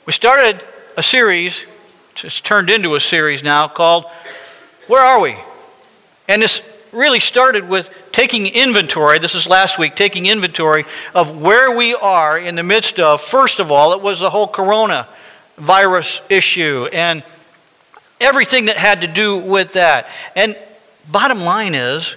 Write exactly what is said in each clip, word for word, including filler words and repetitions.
We started a series, it's turned into a series now, called Where Are We? And this really started with taking inventory, this is last week, taking inventory of where we are in the midst of, first of all, it was the whole coronavirus issue and everything that had to do with that. And bottom line is,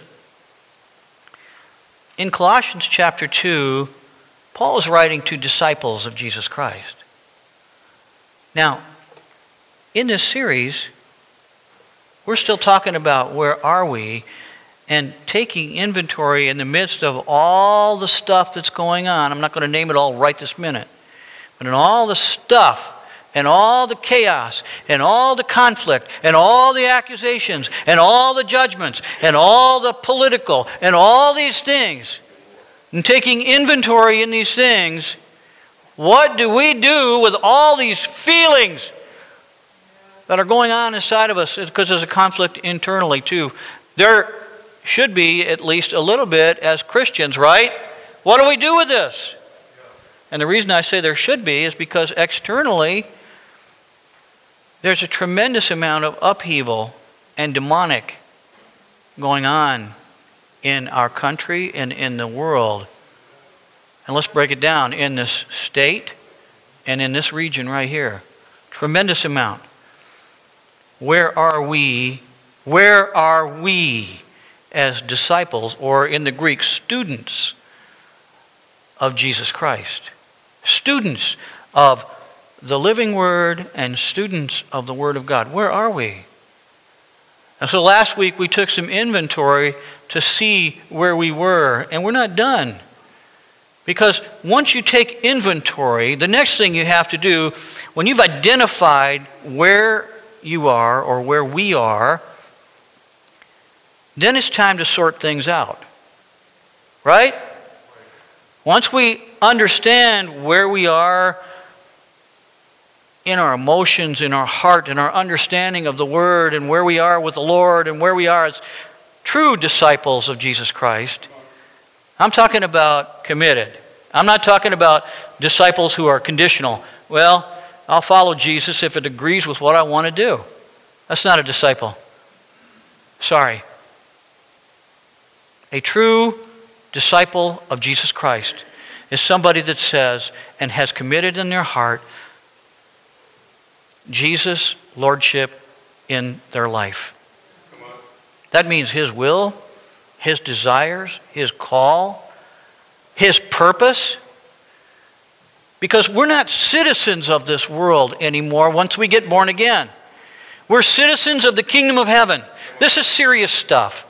in Colossians chapter two, Paul is writing to disciples of Jesus Christ. Now, in this series, we're still talking about where are we and taking inventory in the midst of all the stuff that's going on. I'm not going to name it all right this minute. But in all the stuff and all the chaos and all the conflict and all the accusations and all the judgments and all the political and all these things, and taking inventory in these things, what do we do with all these feelings that are going on inside of us? Because there's a conflict internally too. There should be at least a little bit as Christians, right? What do we do with this? And the reason I say there should be is because externally there's a tremendous amount of upheaval and demonic going on in our country and in the world. And let's break it down. In this state and in this region right here. Tremendous amount. Where are we? Where are we as disciples, or in the Greek, students of Jesus Christ? Students of the living Word and students of the Word of God. Where are we? And so last week we took some inventory to see where we were, and we're not done. Because once you take inventory, the next thing you have to do, when you've identified where you are or where we are, then it's time to sort things out. Right? Once we understand where we are in our emotions, in our heart, in our understanding of the Word, and where we are with the Lord, and where we are as true disciples of Jesus Christ, I'm talking about committed. I'm not talking about disciples who are conditional. Well, I'll follow Jesus if it agrees with what I want to do. That's not a disciple. Sorry. A true disciple of Jesus Christ is somebody that says and has committed in their heart Jesus' lordship in their life. That means His will, His desires, His call, His purpose. Because we're not citizens of this world anymore once we get born again. We're citizens of the kingdom of heaven. This is serious stuff.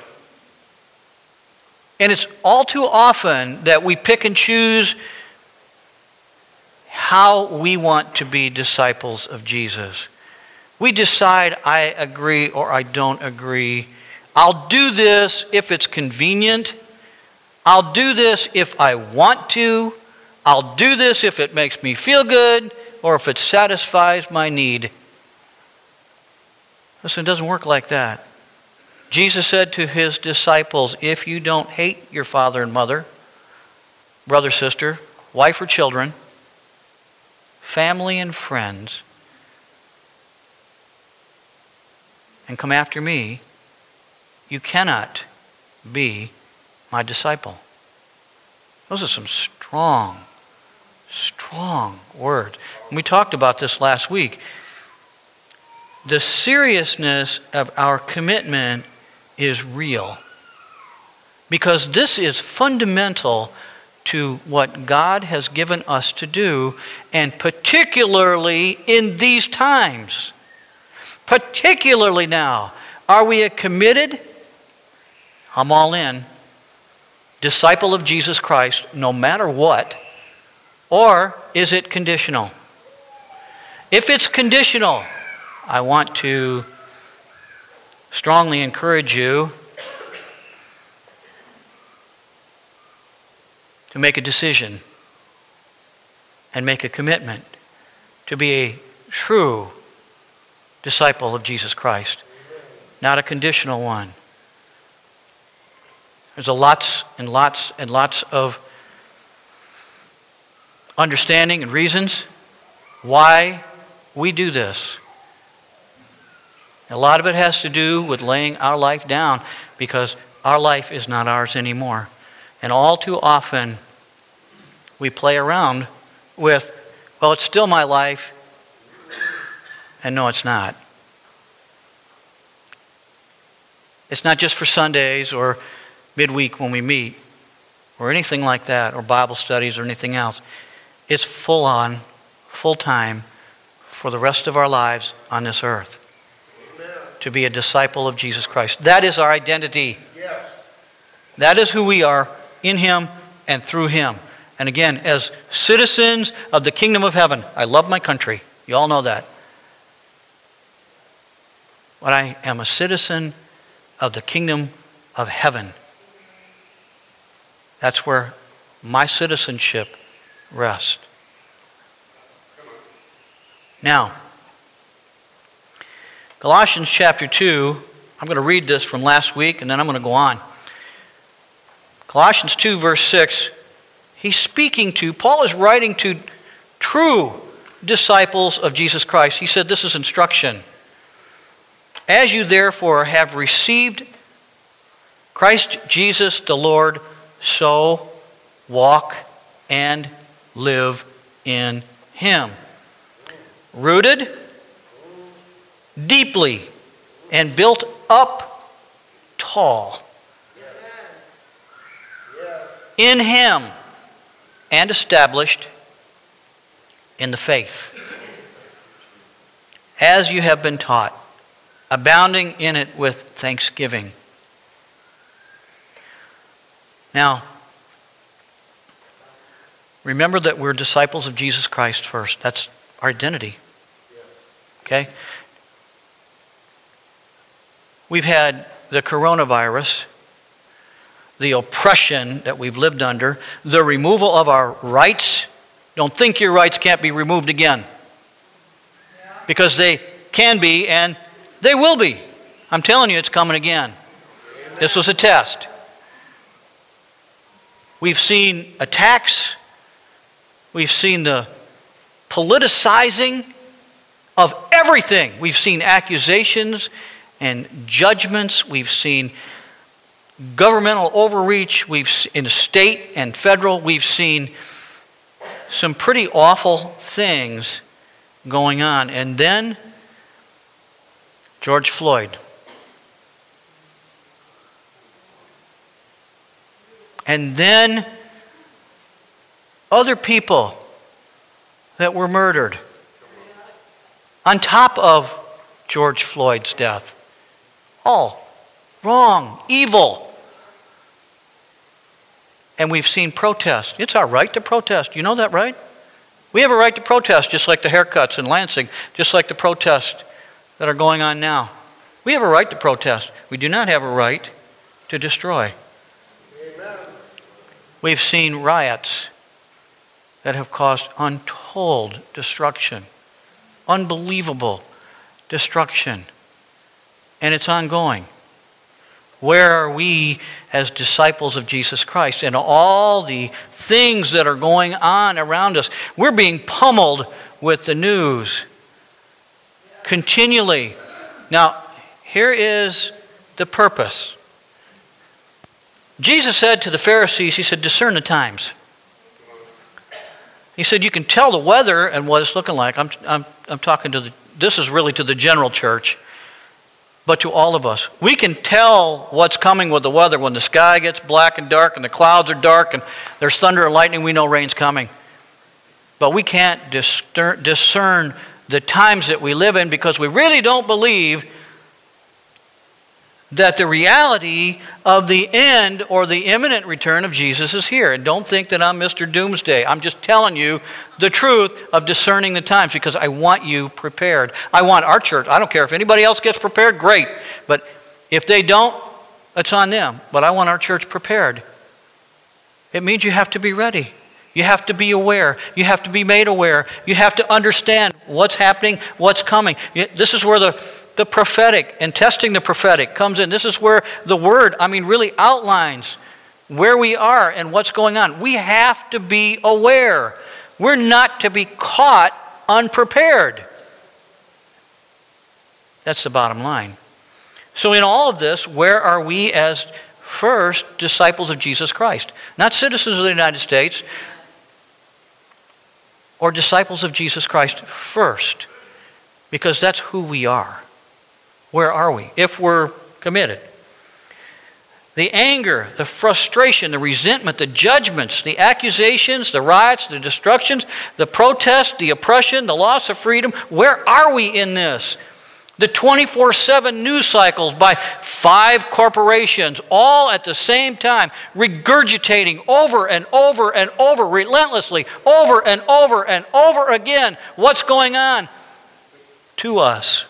And it's all too often that we pick and choose how we want to be disciples of Jesus. We decide, I agree or I don't agree. I'll do this if it's convenient. I'll do this if I want to. I'll do this if it makes me feel good or if it satisfies my need. Listen, it doesn't work like that. Jesus said to His disciples, if you don't hate your father and mother, brother, sister, wife or children, family and friends, and come after me, you cannot be my disciple. Those are some strong, strong words. And we talked about this last week. The seriousness of our commitment is real. Because this is fundamental to what God has given us to do, and particularly in these times. Particularly now. Are we a committed, I'm all in, disciple of Jesus Christ, no matter what, or is it conditional? If it's conditional, I want to strongly encourage you to make a decision and make a commitment to be a true disciple of Jesus Christ, not a conditional one. There's a lots and lots and lots of understanding and reasons why we do this. A lot of it has to do with laying our life down because our life is not ours anymore. And all too often, we play around with, well, it's still my life, and no, it's not. It's not just for Sundays or midweek when we meet or anything like that, or Bible studies or anything else. It's full on, full time for the rest of our lives on this earth. Amen. To be a disciple of Jesus Christ. That is our identity. Yes. That is who we are in Him and through Him. And again, as citizens of the kingdom of heaven, I love my country. You all know that. But I am a citizen of the kingdom of heaven. That's where my citizenship rests. Now, Colossians chapter two, I'm going to read this from last week and then I'm going to go on. Colossians two verse six, he's speaking to, Paul is writing to true disciples of Jesus Christ. He said this is instruction. As you therefore have received Christ Jesus the Lord, so walk and live in Him. Rooted deeply and built up tall in Him and established in the faith, as you have been taught, abounding in it with thanksgiving. Now, remember that we're disciples of Jesus Christ first. That's our identity. Okay? We've had the coronavirus, the oppression that we've lived under, the removal of our rights. Don't think your rights can't be removed again. Because they can be and they will be. I'm telling you, it's coming again. This was a test. We've seen attacks. We've seen the politicizing of everything. We've seen accusations and judgments. We've seen governmental overreach. We've in state and federal. We've seen some pretty awful things going on. And then George Floyd. And then other people that were murdered on top of George Floyd's death. All wrong, evil. And we've seen protest. It's our right to protest. You know that, right? We have a right to protest, just like the haircuts in Lansing, just like the protests that are going on now. We have a right to protest. We do not have a right to destroy. Amen. We've seen riots that have caused untold destruction, unbelievable destruction, and it's ongoing. Where are we as disciples of Jesus Christ and all the things that are going on around us? We're being pummeled with the news continually. Now, here is the purpose. Jesus said to the Pharisees, he said, discern the times. He said, you can tell the weather and what it's looking like. I'm, I'm, I'm talking to the, this is really to the general church, but to all of us. We can tell what's coming with the weather. When the sky gets black and dark and the clouds are dark and there's thunder and lightning, we know rain's coming. But we can't discern, discern the times that we live in because we really don't believe that the reality of the end or the imminent return of Jesus is here. And don't think that I'm Mister Doomsday. I'm just telling you the truth of discerning the times because I want you prepared. I want our church. I don't care if anybody else gets prepared, great. But if they don't, it's on them. But I want our church prepared. It means you have to be ready. You have to be aware. You have to be made aware. You have to understand what's happening, what's coming. This is where the The prophetic and testing the prophetic comes in. This is where the word, I mean, really outlines where we are and what's going on. We have to be aware. We're not to be caught unprepared. That's the bottom line. So in all of this, where are we as first disciples of Jesus Christ? Not citizens of the United States, or disciples of Jesus Christ first, because that's who we are. Where are we? If we're committed. The anger, the frustration, the resentment, the judgments, the accusations, the riots, the destructions, the protests, the oppression, the loss of freedom, where are we in this? The twenty-four seven news cycles by five corporations, all at the same time, regurgitating over and over and over, relentlessly, over and over and over again, what's going on to us,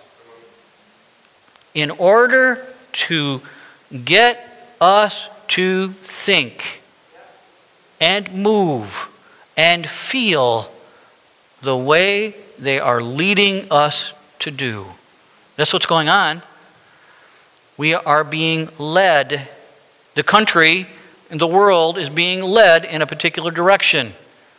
in order to get us to think and move and feel the way they are leading us to do. That's what's going on. We are being led. The country and the world is being led in a particular direction.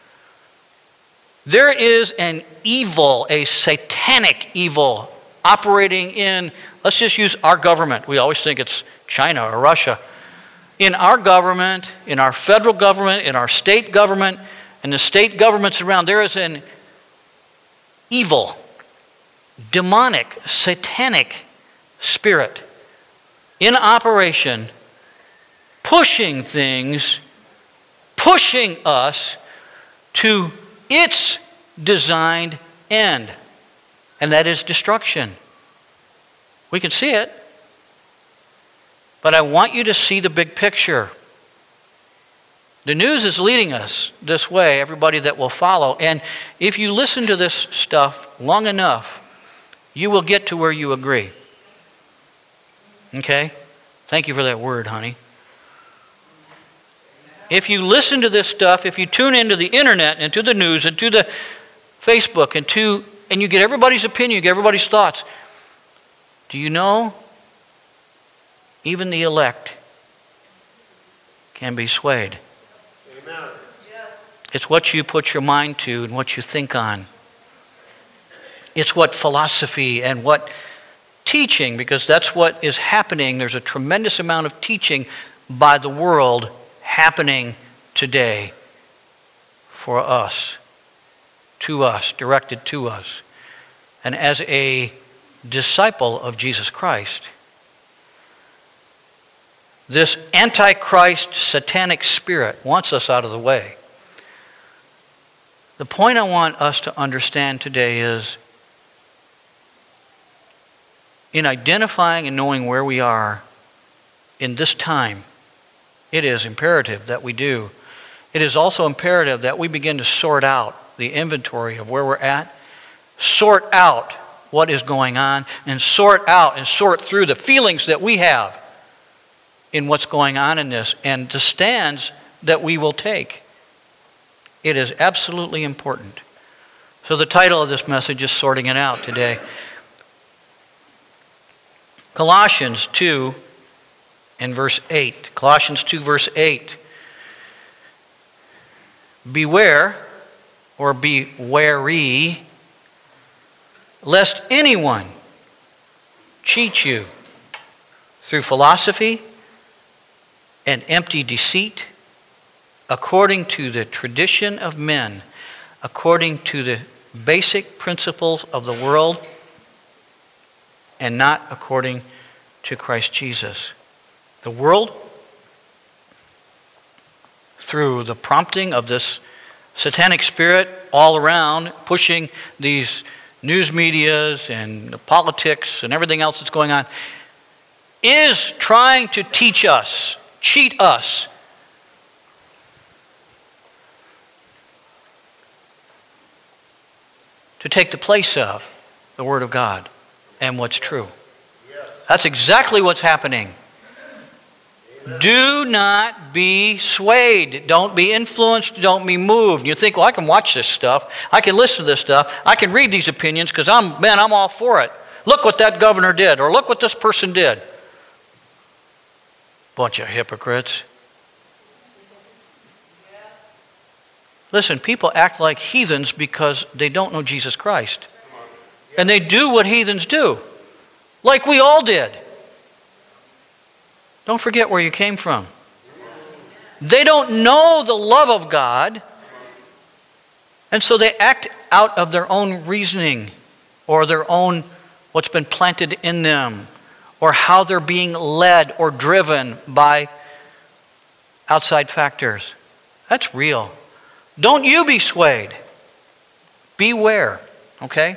There is an evil, a satanic evil, operating in, let's just use our government. We always think it's China or Russia. In our government, in our federal government, in our state government, and the state governments around, there is an evil, demonic, satanic spirit in operation, pushing things, pushing us to its designed end, and that is destruction. We can see it, but I want you to see the big picture. The news is leading us this way, everybody that will follow, and if you listen to this stuff long enough, you will get to where you agree. Okay? Thank you for that word, honey. If you listen to this stuff, if you tune into the internet and to the news and to the Facebook and to and you get everybody's opinion, you get everybody's thoughts, do you know even the elect can be swayed? Amen. It's what you put your mind to and what you think on. It's what philosophy and what teaching, because that's what is happening. There's a tremendous amount of teaching by the world happening today for us, to us, directed to us. And as a disciple of Jesus Christ, this antichrist satanic spirit wants us out of the way. The point I want us to understand today is, in identifying and knowing where we are in this time, it is imperative that we do. It is also imperative that we begin to sort out the inventory of where we're at, sort out what is going on, and sort out and sort through the feelings that we have in what's going on in this and the stands that we will take. It is absolutely important. So the title of this message is Sorting It Out today. Colossians two and verse eight. Colossians two verse eight. Beware, or be wary, lest anyone cheat you through philosophy and empty deceit, according to the tradition of men, according to the basic principles of the world, and not according to Christ Jesus. The world, through the prompting of this satanic spirit all around, pushing these news medias and the politics and everything else that's going on, is trying to teach us, cheat us, to take the place of the Word of God and what's true. That's exactly what's happening. Do not be swayed. Don't be influenced. Don't be moved. You think, well, I can watch this stuff. I can listen to this stuff. I can read these opinions because I'm, man, I'm all for it. Look what that governor did, or look what this person did. Bunch of hypocrites. Listen, people act like heathens because they don't know Jesus Christ. And they do what heathens do, like we all did. Don't forget where you came from. They don't know the love of God, and so they act out of their own reasoning or their own, what's been planted in them, or how they're being led or driven by outside factors. That's real. Don't you be swayed. Beware, okay?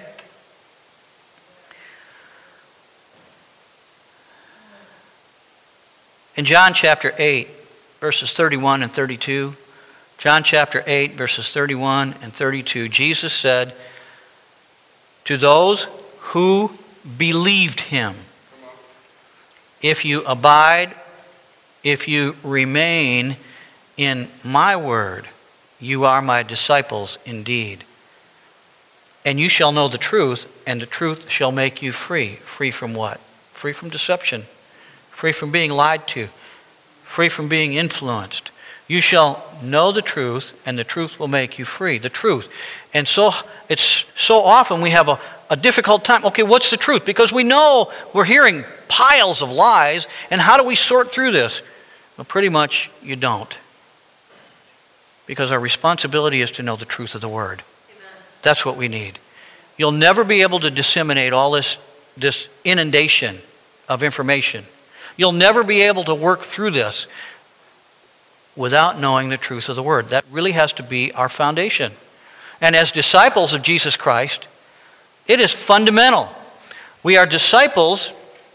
In John chapter eight, verses thirty-one and thirty-two, John chapter eight, verses thirty-one and thirty-two, Jesus said, to those who believed him, if you abide, if you remain in my word, you are my disciples indeed. And you shall know the truth, and the truth shall make you free. Free from what? Free from deception. Free from being lied to. Free from being influenced. You shall know the truth, and the truth will make you free. The truth. And so it's so often we have a, a difficult time. Okay, what's the truth? Because we know we're hearing piles of lies, and how do we sort through this? Well, pretty much you don't. Because our responsibility is to know the truth of the Word. Amen. That's what we need. You'll never be able to disseminate all this, this inundation of information. You'll never be able to work through this without knowing the truth of the Word. That really has to be our foundation. And as disciples of Jesus Christ, it is fundamental. We are disciples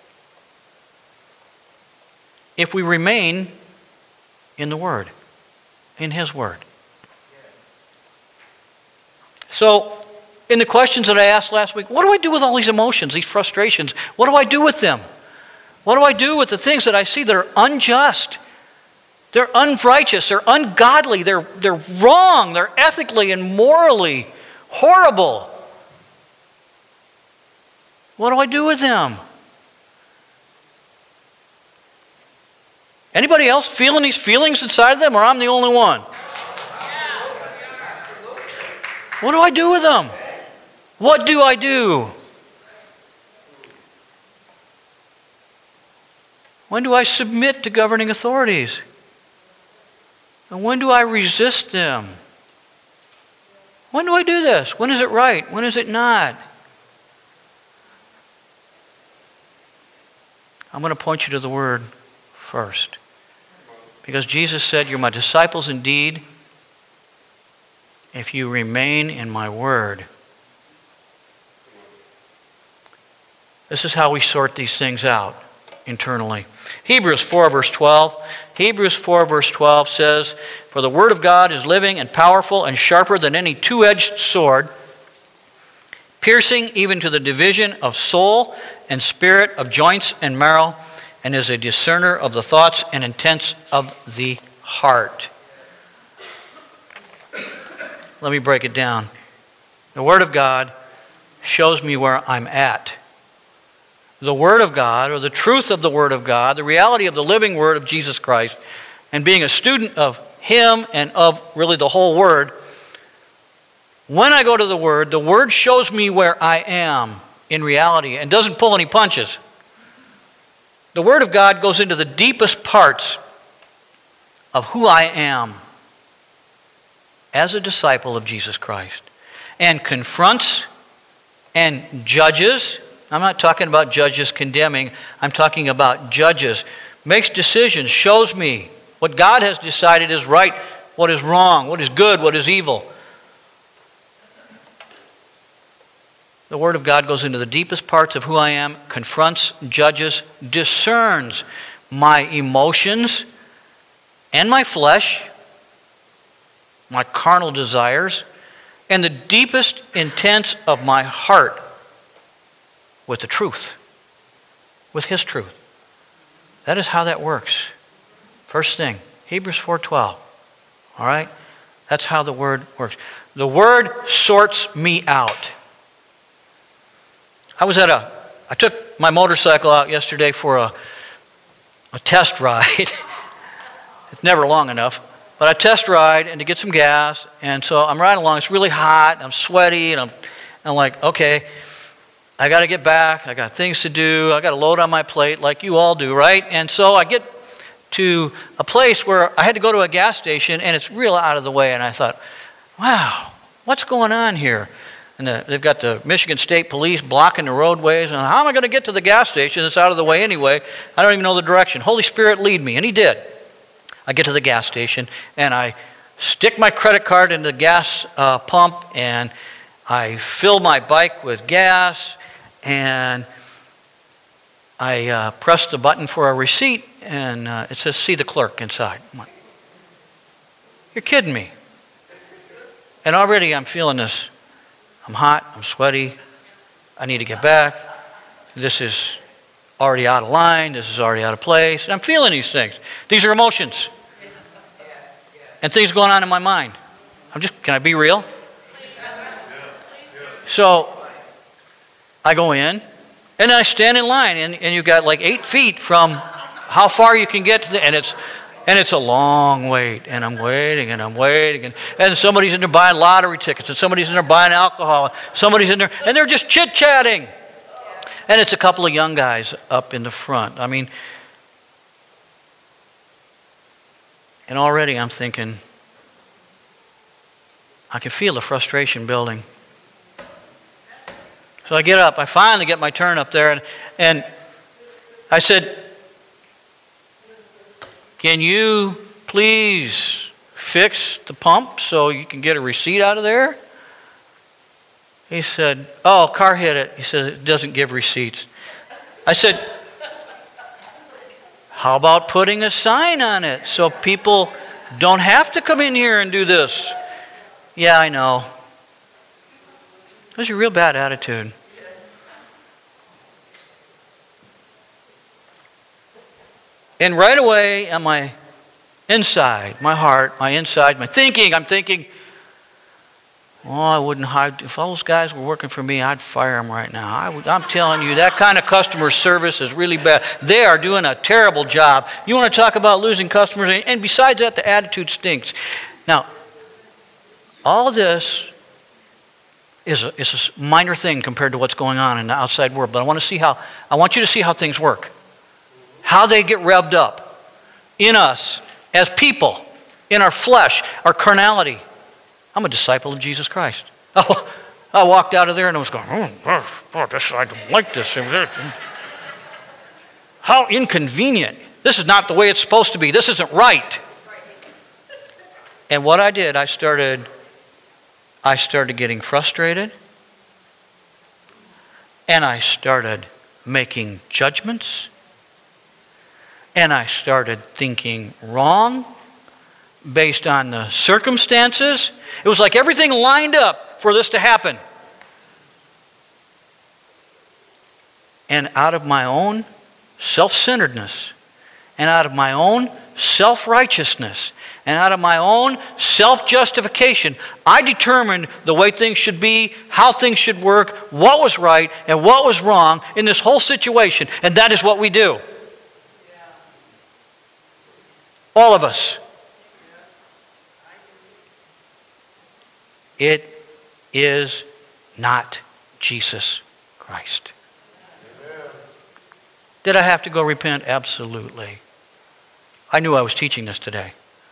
if we remain in the Word, in His Word. So, in the questions that I asked last week, what do I do with all these emotions, these frustrations? What do I do with them? What do I do with the things that I see that are unjust? They're unrighteous, they're ungodly, they're, they're wrong, they're ethically and morally horrible. What do I do with them? Anybody else feeling these feelings inside of them, or I'm the only one? What do I do with them? What do I do? When do I submit to governing authorities? And when do I resist them? When do I do this? When is it right? When is it not? I'm going to point you to the Word first. Because Jesus said, you're my disciples indeed if you remain in my Word. This is how we sort these things out internally. Hebrews four verse twelve. Hebrews four verse twelve says, for the Word of God is living and powerful and sharper than any two-edged sword, piercing even to the division of soul and spirit, of joints and marrow, and is a discerner of the thoughts and intents of the heart. Let me break it down. The Word of God shows me where I'm at. The Word of God, or the truth of the Word of God, the reality of the living Word of Jesus Christ, and being a student of Him and of really the whole Word, when I go to the Word, the Word shows me where I am in reality and doesn't pull any punches. The Word of God goes into the deepest parts of who I am as a disciple of Jesus Christ and confronts and judges. I'm not talking about judges condemning. I'm talking about judges. Makes decisions, shows me what God has decided is right, what is wrong, what is good, what is evil. The Word of God goes into the deepest parts of who I am, confronts, judges, discerns my emotions and my flesh, my carnal desires, and the deepest intents of my heart with the truth, with His truth. That is how that works. First thing, Hebrews four twelve. All right? That's how the Word works. The Word sorts me out. I was at a, I took my motorcycle out yesterday for a, a test ride. It's never long enough. but I test ride and to get some gas. And so I'm riding along. It's really hot. And I'm sweaty. And I'm, I'm like, okay, I got to get back. I got things to do. I got a load on my plate like you all do, right? And so I get to a place where I had to go to a gas station, and it's real out of the way. And I thought, wow, what's going on here? And the, they've got the Michigan State Police blocking the roadways. And how am I going to get to the gas station? It's out of the way anyway. I don't even know the direction. Holy Spirit, lead me. And he did. I get to the gas station, and I stick my credit card in the gas uh, pump, and I fill my bike with gas, and I uh, press the button for a receipt, and uh, it says, see the clerk inside. I'm like, you're kidding me. And already I'm feeling this. I'm hot, I'm sweaty, I need to get back. This is already out of line, this is already out of place. And I'm feeling these things. These are emotions. And things going on in my mind. I'm just, can I be real? So I go in, and then I stand in line, and, and you've got like eight feet from how far you can get to the, and it's And it's a long wait, and I'm waiting, and I'm waiting, and, and somebody's in there buying lottery tickets, and somebody's in there buying alcohol, somebody's in there, and they're just chit-chatting. And it's a couple of young guys up in the front. I mean, and already I'm thinking, I can feel the frustration building. So I get up, I finally get my turn up there, and, and I said, can you please fix the pump so you can get a receipt out of there? He said, oh, car hit it. He said, it doesn't give receipts. I said, how about putting a sign on it so people don't have to come in here and do this? Yeah, I know. That's a real bad attitude. And right away on my inside, my heart, my inside, my thinking, I'm thinking, oh, I wouldn't hide. If all those guys were working for me, I'd fire them right now. I would, I'm telling you, that kind of customer service is really bad. They are doing a terrible job. You want to talk about losing customers? And besides that, the attitude stinks. Now, all this is a, is a minor thing compared to what's going on in the outside world. But I want to see how, I want you to see how things work. How they get revved up in us as people, in our flesh, our carnality. I'm a disciple of Jesus Christ. Oh, I walked out of there and I was going, oh, oh, this, I don't like this. How inconvenient. This is not the way it's supposed to be. This isn't right. And what I did, I started, I started getting frustrated. And I started making judgments. And I started thinking wrong based on the circumstances. It was like everything lined up for this to happen. And out of my own self-centeredness, and out of my own self-righteousness, and out of my own self-justification, I determined the way things should be, how things should work, what was right and what was wrong in this whole situation. And that is what we do. All of us. It is not Jesus Christ. Did I have to go repent? Absolutely. I knew I was teaching this today.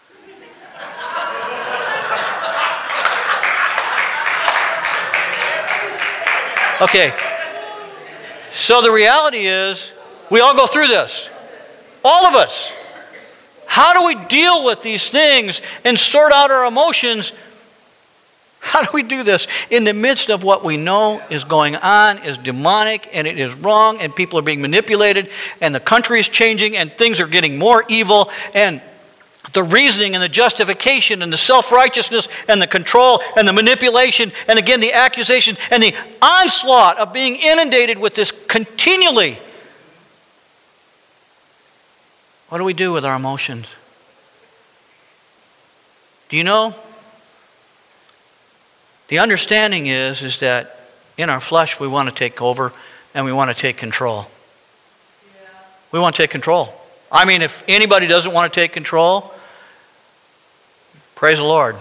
Okay. So the reality is, we all go through this. All of us. How do we deal with these things and sort out our emotions? How do we do this in the midst of what we know is going on, is demonic, and it is wrong, and people are being manipulated, and the country is changing, and things are getting more evil, and the reasoning and the justification and the self-righteousness and the control and the manipulation, and again the accusation and the onslaught of being inundated with this continually. What do we do with our emotions? Do you know? The understanding is, is that in our flesh we want to take over and we want to take control. Yeah. We want to take control. I mean, if anybody doesn't want to take control, Praise the Lord.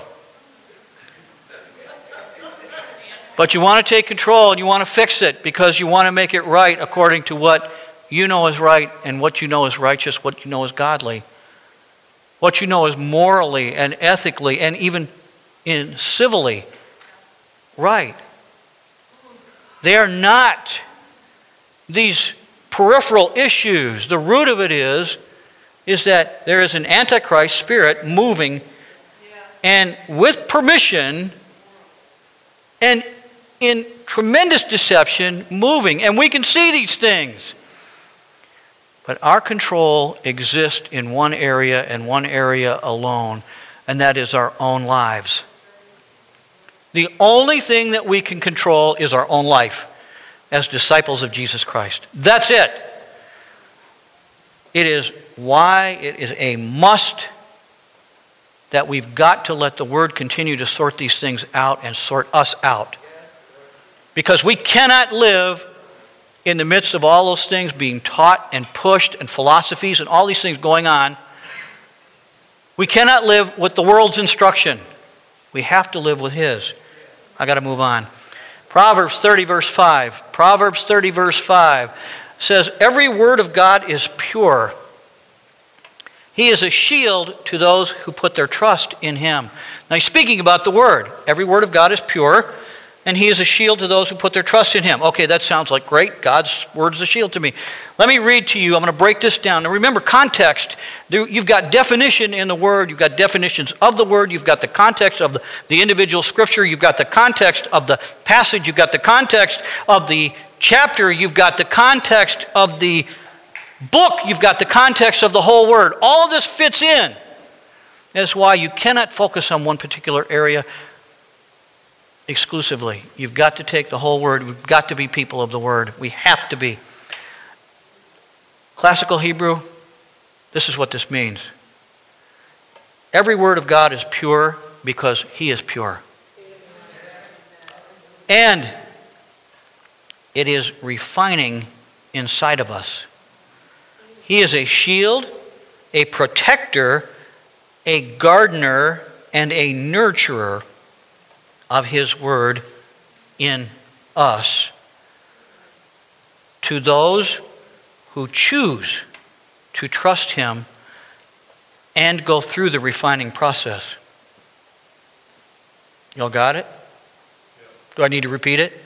But you want to take control and you want to fix it because you want to make it right according to what you know is right and what you know is righteous, what you know is godly, what you know is morally and ethically and even in civilly right. They are not these peripheral issues. The root of it is, is that there is an antichrist spirit moving and with permission and in tremendous deception moving. And we can see these things. But our control exists in one area and one area alone, and that is our own lives. The only thing that we can control is our own life as disciples of Jesus Christ. That's it. It is why it is a must that we've got to let the Word continue to sort these things out and sort us out. Because we cannot live in the midst of all those things being taught and pushed and philosophies and all these things going on. We cannot live with the world's instruction. We have to live with His. I got to move on. Proverbs thirty verse five. Proverbs thirty verse five says, every word of God is pure. He is a shield to those who put their trust in Him. Now he's speaking about the Word. Every word of God is pure. And He is a shield to those who put their trust in Him. Okay, that sounds like great. God's Word is a shield to me. Let me read to you. I'm going to break this down. Now remember, context. You've got definition in the Word. You've got definitions of the Word. You've got the context of the, the individual Scripture. You've got the context of the passage. You've got the context of the chapter. You've got the context of the book. You've got the context of the whole Word. All of this fits in. That's why you cannot focus on one particular area exclusively. You've got to take the whole Word. We've got to be people of the Word. We have to be. Classical Hebrew, this is what this means. Every word of God is pure because He is pure. And it is refining inside of us. He is a shield, a protector, a gardener, and a nurturer of His Word in us to those who choose to trust Him and go through the refining process. Y'all got it? Do I need to repeat it?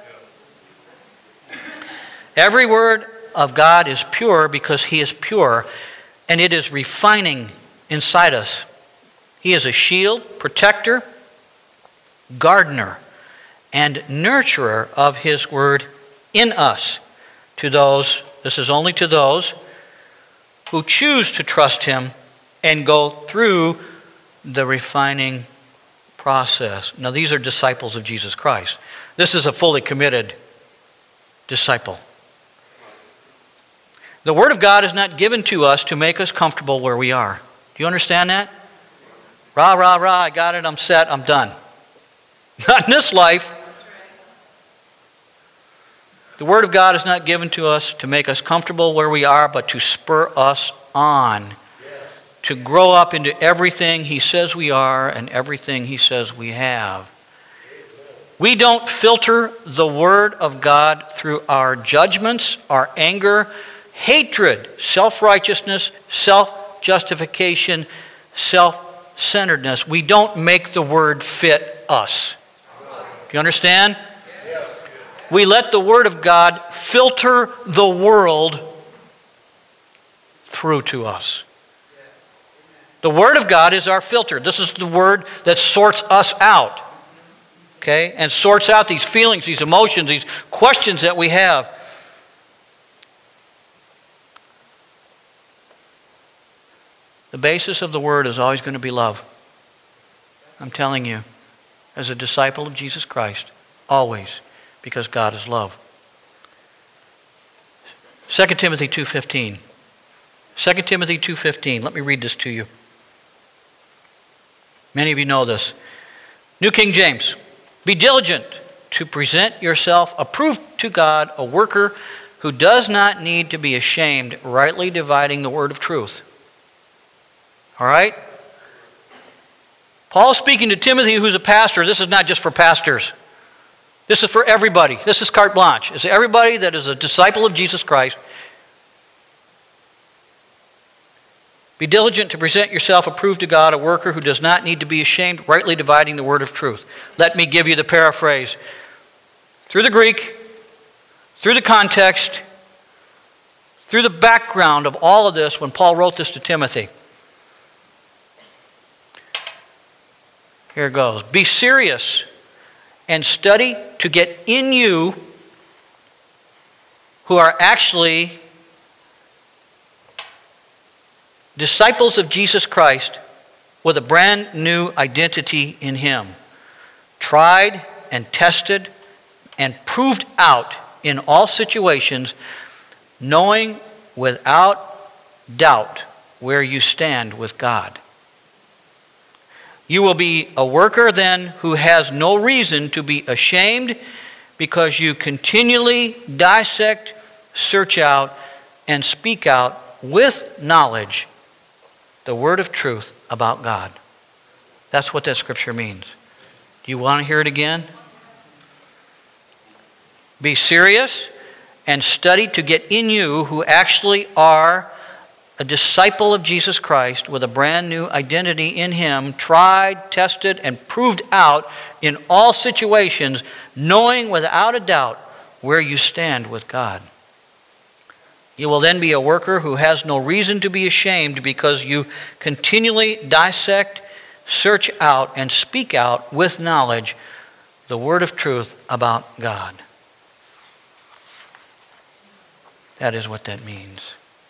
Every word of God is pure because He is pure, and it is refining inside us. He is a shield, protector, gardener, and nurturer of His Word in us to those, this is only to those, who choose to trust Him and go through the refining process. Now these are disciples of Jesus Christ. This is a fully committed disciple. The Word of God is not given to us to make us comfortable where we are. Do you understand that? Rah, rah, rah, I got it, I'm set, I'm done. Not in this life. The Word of God is not given to us to make us comfortable where we are, but to spur us on. Yes. To grow up into everything He says we are and everything He says we have. We don't filter the Word of God through our judgments, our anger, hatred, self-righteousness, self-justification, self-centeredness. We don't make the Word fit us. Do you understand? We let the Word of God filter the world through to us. The Word of God is our filter. This is the Word that sorts us out. Okay? And sorts out these feelings, these emotions, these questions that we have. The basis of the Word is always going to be love. I'm telling you. As a disciple of Jesus Christ, always, because God is love. Second Timothy two fifteen. Second Timothy two fifteen. Let me read this to you. Many of you know this. New King James. Be diligent to present yourself approved to God, a worker who does not need to be ashamed, rightly dividing the word of truth. All right? Paul is speaking to Timothy, who's a pastor. This is not just for pastors. This is for everybody. This is carte blanche. It's everybody that is a disciple of Jesus Christ. Be diligent to present yourself approved to God, a worker who does not need to be ashamed, rightly dividing the word of truth. Let me give you the paraphrase. Through the Greek, through the context, through the background of all of this, when Paul wrote this to Timothy. Here it goes. Be serious and study to get in you who are actually disciples of Jesus Christ with a brand new identity in Him. Tried and tested and proved out in all situations, knowing without doubt where you stand with God. You will be a worker then who has no reason to be ashamed because you continually dissect, search out, and speak out with knowledge the word of truth about God. That's what that scripture means. Do you want to hear it again? Be serious and study to get in you who actually are a disciple of Jesus Christ with a brand new identity in Him, tried, tested, and proved out in all situations, knowing without a doubt where you stand with God. You will then be a worker who has no reason to be ashamed because you continually dissect, search out, and speak out with knowledge the word of truth about God. That is what that means.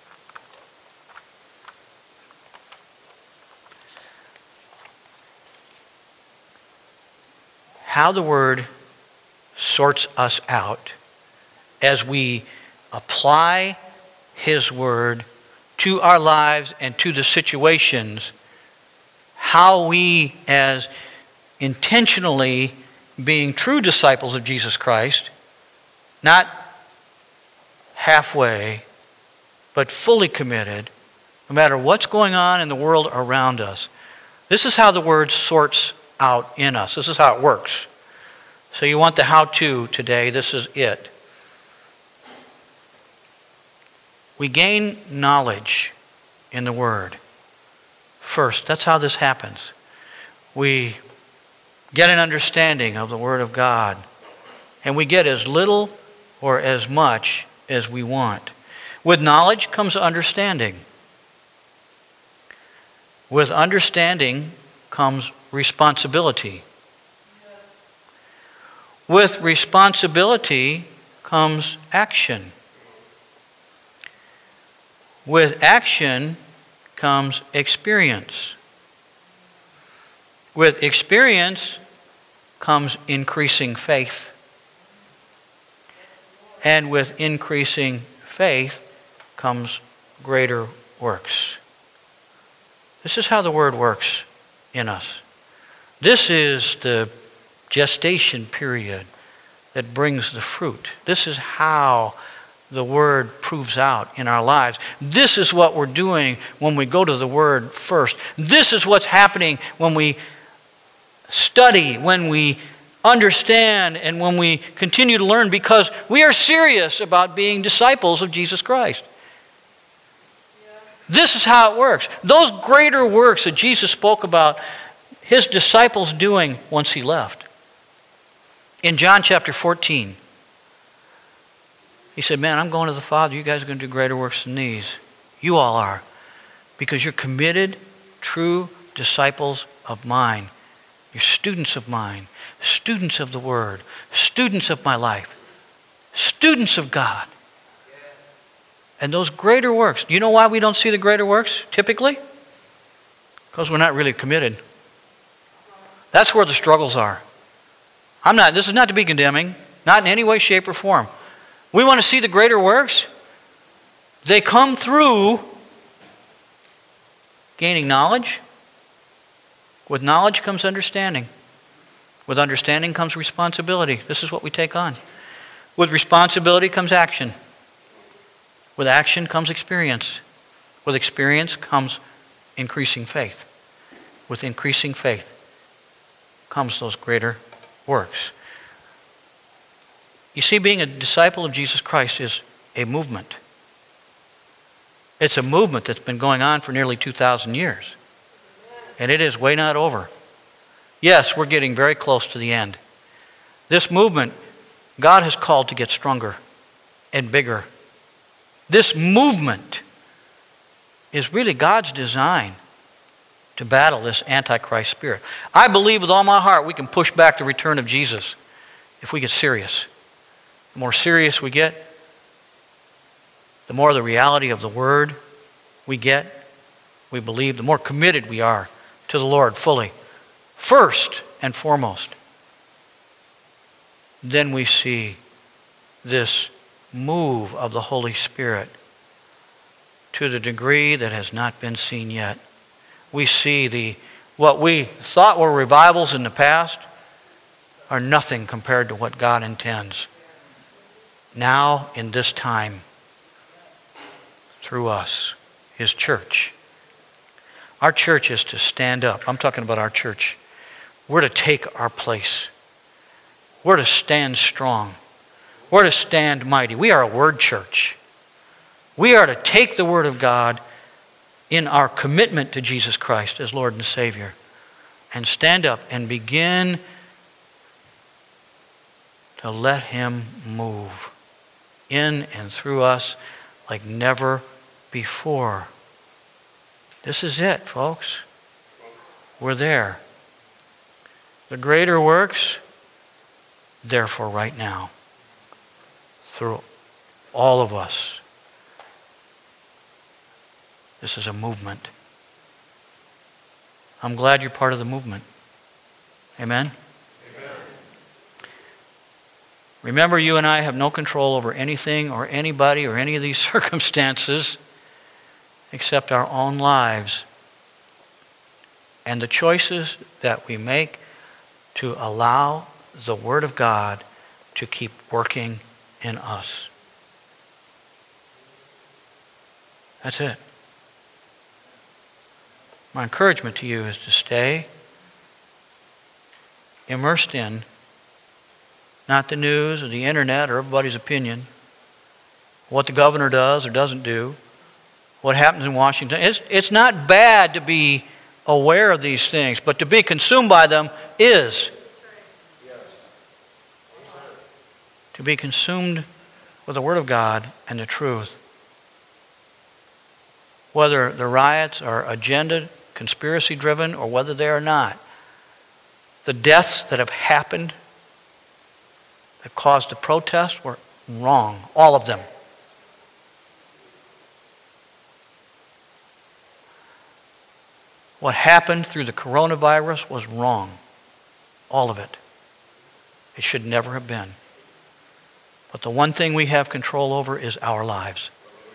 How the Word sorts us out as we apply His Word to our lives and to the situations, how we, as intentionally being true disciples of Jesus Christ, not halfway, but fully committed, no matter what's going on in the world around us. This is how the Word sorts out in us. This is how it works. So you want the how-to today. This is it. We gain knowledge in the Word. First, that's how this happens. We get an understanding of the Word of God, and we get as little or as much as we want. With knowledge comes understanding. With understanding comes responsibility. With responsibility comes action. With action comes experience. With experience comes increasing faith. And with increasing faith comes greater works. This is how the Word works in us. This is the gestation period that brings the fruit. This is how the Word proves out in our lives. This is what we're doing when we go to the Word first. This is what's happening when we study, when we understand, and when we continue to learn, because we are serious about being disciples of Jesus Christ. This is how it works. Those greater works that Jesus spoke about His disciples doing once He left. In John chapter fourteen, He said, man, I'm going to the Father. You guys are going to do greater works than these. You all are. Because you're committed, true disciples of mine. You're students of mine. Students of the Word. Students of my life. Students of God. And those greater works. Do you know why we don't see the greater works, typically? Because we're not really committed. That's where the struggles are. I'm not, this is not to be condemning. Not in any way, shape, or form. We want to see the greater works. They come through gaining knowledge. With knowledge comes understanding. With understanding comes responsibility. This is what we take on. With responsibility comes action. With action comes experience. With experience comes increasing faith. With increasing faith comes those greater works. You see, being a disciple of Jesus Christ is a movement. It's a movement that's been going on for nearly two thousand years. And it is way not over. Yes, we're getting very close to the end. This movement, God has called to get stronger and bigger. This movement is really God's design to battle this Antichrist spirit. I believe with all my heart we can push back the return of Jesus if we get serious. The more serious we get, the more the reality of the Word we get, we believe, the more committed we are to the Lord fully. First and foremost, then we see this move of the Holy Spirit to the degree that has not been seen yet. We see the what we thought were revivals in the past are nothing compared to what God intends now in this time through us, His church. Our church is to stand up. I'm talking about our church. We're to take our place. We're to stand strong. We're to stand mighty. We are a word church. We are to take the Word of God in our commitment to Jesus Christ as Lord and Savior and stand up and begin to let Him move in and through us like never before. This is it, folks. We're there. The greater works, therefore, right now, through all of us. This is a movement. I'm glad you're part of the movement. Amen? Amen? Remember, you and I have no control over anything or anybody or any of these circumstances except our own lives and the choices that we make to allow the Word of God to keep working in us. That's it. My encouragement to you is to stay immersed in not the news or the internet or everybody's opinion, what the governor does or doesn't do, what happens in Washington. It's, it's not bad to be aware of these things, but to be consumed by them is. To be consumed with the Word of God and the truth. Whether the riots are agenda, conspiracy driven, or whether they are not. The deaths that have happened that caused the protest were wrong. All of them. What happened through the coronavirus was wrong. All of it. It should never have been. But the one thing we have control over is our lives.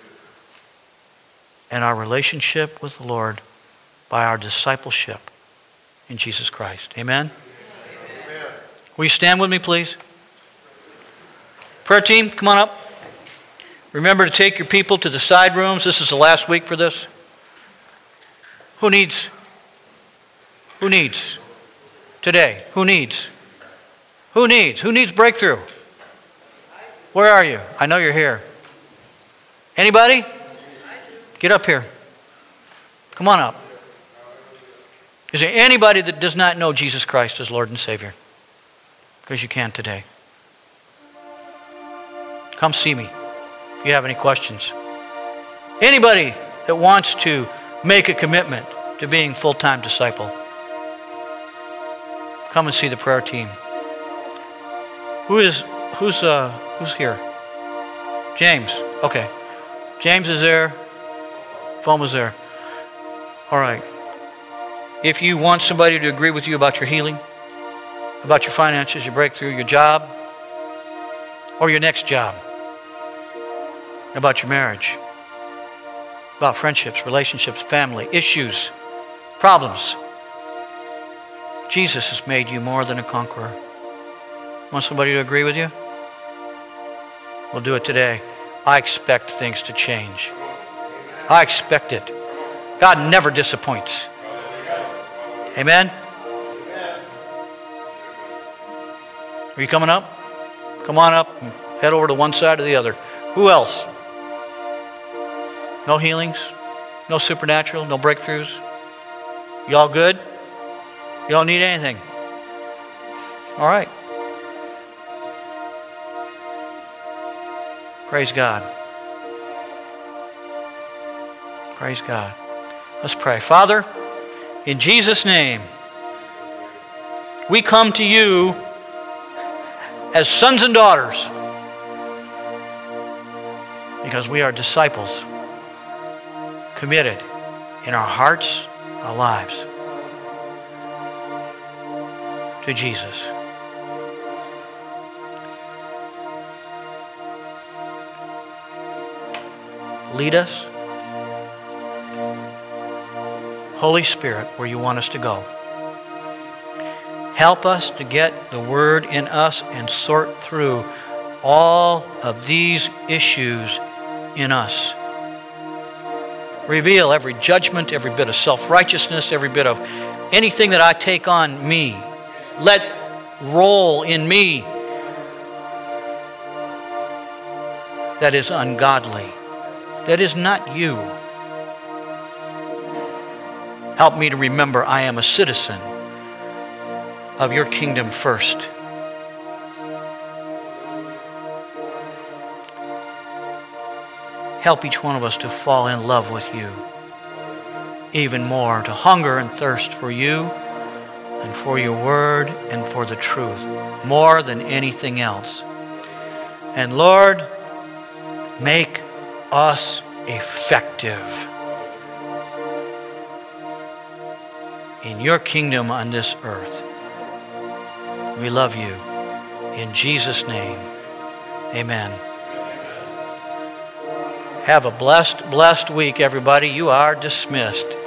And our relationship with the Lord by our discipleship in Jesus Christ. Amen? Amen. Will you stand with me, please? Prayer team, come on up. Remember to take your people to the side rooms. This is the last week for this. Who needs? Who needs? Today. Who needs? Who needs? Who needs breakthrough? Where are you? I know you're here. Anybody? Get up here. Come on up. Is there anybody that does not know Jesus Christ as Lord and Savior? Because you can today. Come see me if you have any questions. Anybody that wants to make a commitment to being a full-time disciple, come and see the prayer team. Who is, who's, uh, who's here? James. Okay. James is there. Phone was there. All right. If you want somebody to agree with you about your healing, about your finances, your breakthrough, your job, or your next job, about your marriage, about friendships, relationships, family, issues, problems, Jesus has made you more than a conqueror. Want somebody to agree with you? We'll do it today. I expect things to change. I expect it. God never disappoints. Amen? Are you coming up? Come on up and head over to one side or the other. Who else? No healings? No supernatural? No breakthroughs? Y'all good? Y'all need anything? All right. Praise God. Praise God. Let's pray. Father, in Jesus' name, we come to you as sons and daughters because we are disciples, committed in our hearts, our lives to Jesus. Lead us, Holy Spirit, where you want us to go. Help us to get the word in us and sort through all of these issues in us. Reveal every judgment, every bit of self-righteousness, every bit of anything that I take on me. Let roll in me that is ungodly, that is not you. Help me to remember I am a citizen of your kingdom first. Help each one of us to fall in love with you even more, to hunger and thirst for you and for your word and for the truth more than anything else. And Lord, make us effective in your kingdom on this earth. We love you. In Jesus' name, amen. Have a blessed, blessed week, everybody. You are dismissed.